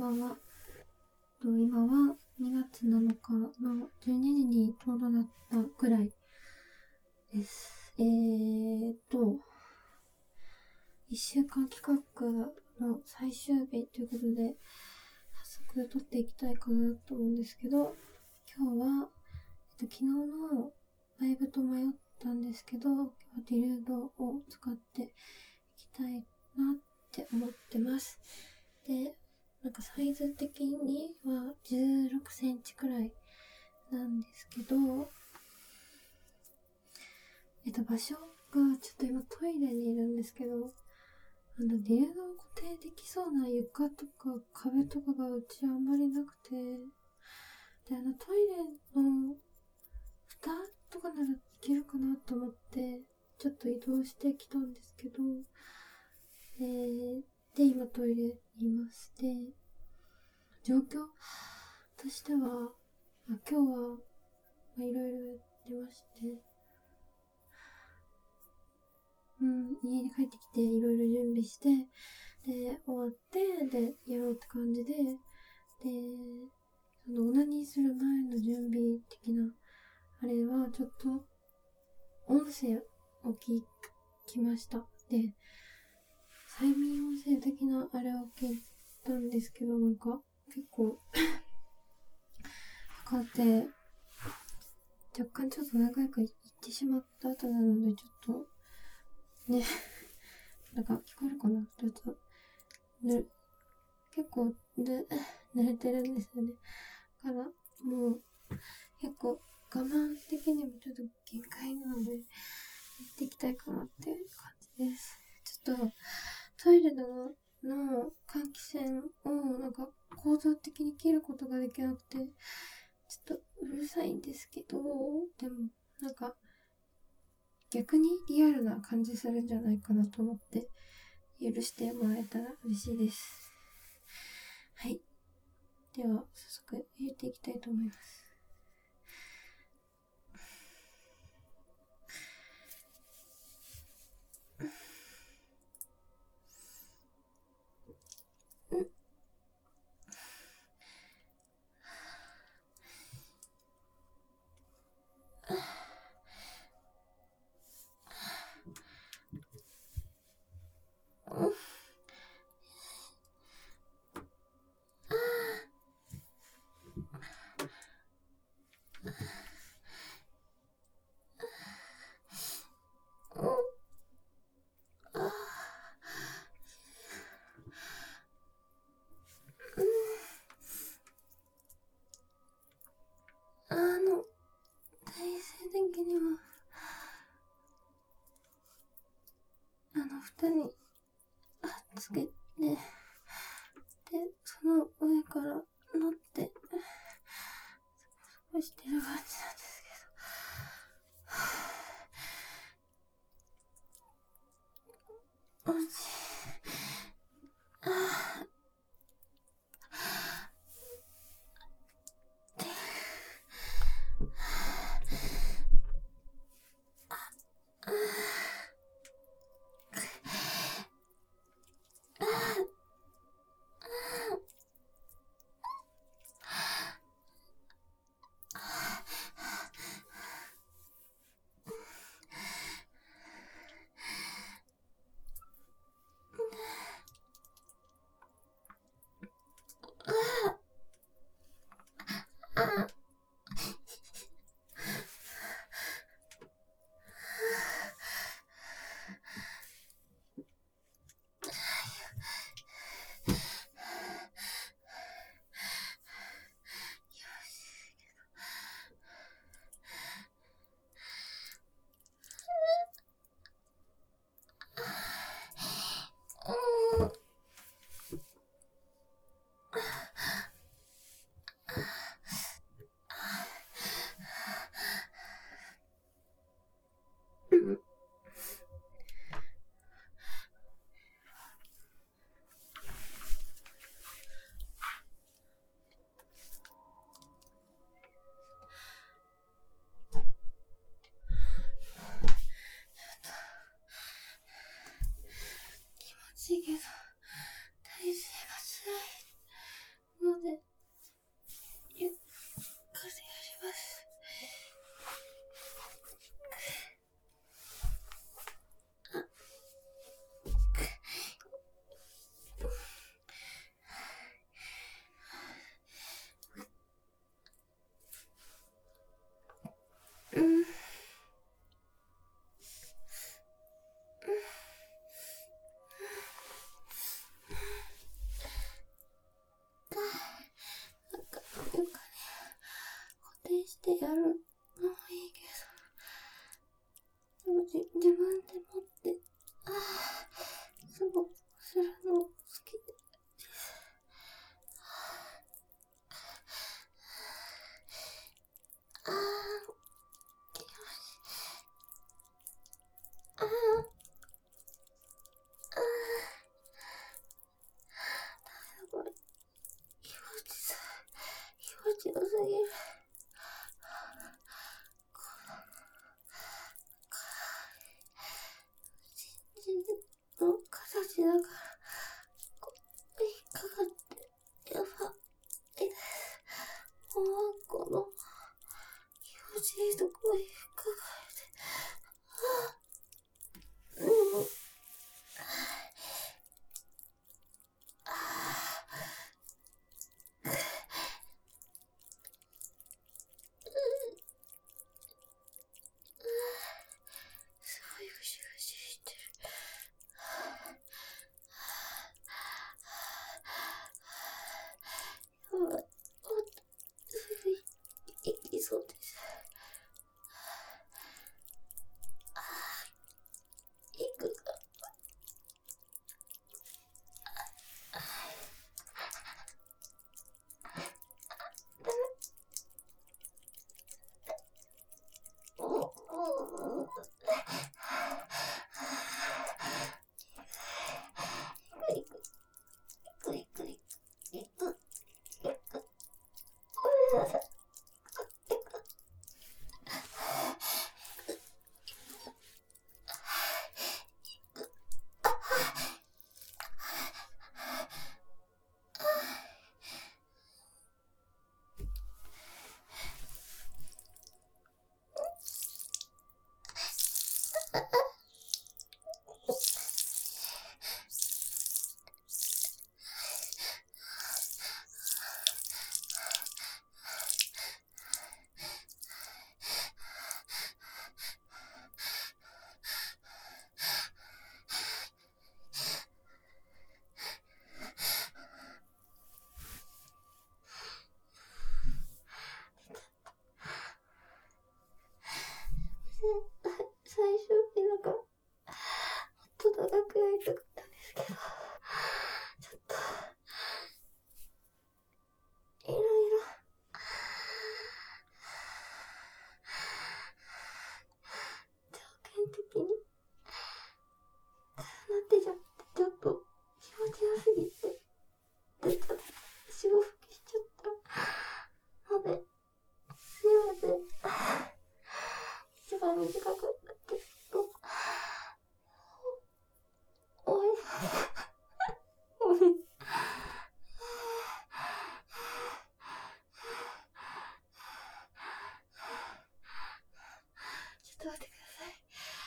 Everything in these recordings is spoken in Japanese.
ばんは。今は2月7日の12時にちょうどなったくらいです。1週間企画の最終日ということで、早速撮っていきたいかなと思うんですけど、今日は、昨日のライブと迷ったんですけど、今日はディルドを使っていきたいなって思ってます。で、サイズ的には16センチくらいなんですけど、場所がちょっと今トイレにいるんですけど、ディルドを固定できそうな床とか壁とかがうちあんまりなくて、で、トイレの蓋とかならいけるかなと思って、ちょっと移動してきたんですけど、で、今トイレにいまして、状況としては、今日はいろいろやってまして、家に帰ってきていろいろ準備して、で、終わって、で、やろうって感じで、で、オナニーする前の準備的な、あれはちょっと、音声を聞きました。で、催眠音声的なあれを聞いたんですけど、結構かかって、若干ちょっと仲良く言ってしまった後なので、ちょっと、ね、聞こえるかな、ちょっと、結構濡れてるんですよね。だから、もう、結構、我慢的にもちょっと限界なので、やっていきたいかなっていう感じです。ちょっと、トイレの換気扇を構造的に切ることができなくて、ちょっとうるさいんですけど、でも逆にリアルな感じするんじゃないかなと思って許してもらえたら嬉しいです。はい。では早速入れていきたいと思います。体勢的には蓋につけて、で、その上から乗ってそしてる感じなんですけど、おしるの好きです。あー、あー、あー、これ、気持ちよすぎる。の形だから、引っかかって、やばいです。もうこの気持ちいいとこに引っかかれて、すごいぐしぐししてる。やばい、もっとすぐ行きそうです。行くか。最終日だから、もっと長くやりたかったんですけど、ちょっと、いろいろ、条件的に、なってちゃって、ちょっと気持ちよすぎて、潮吹きしちゃったので、すいません。一番短かったけど、おい、ごめん。ちょっと待ってください。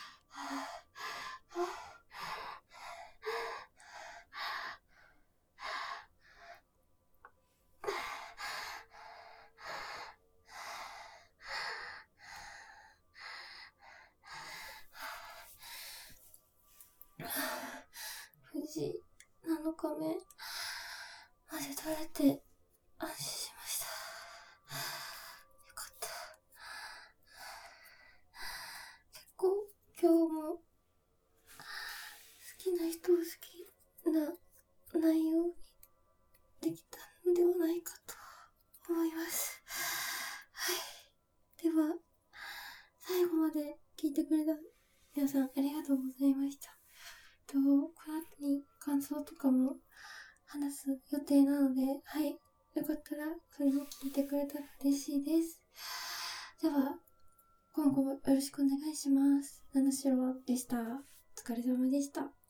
無事7日目まで取れて安心しました。よかった。結構今日も好きな人を好きな内容にできたのではないかと思います。はい。では、最後まで聞いてくれた皆さんありがとうございました。この後に感想とかも話す予定なので、はい。よかったらそれも聞いてくれたら嬉しいです。では、今後もよろしくお願いします。七代でした。お疲れ様でした。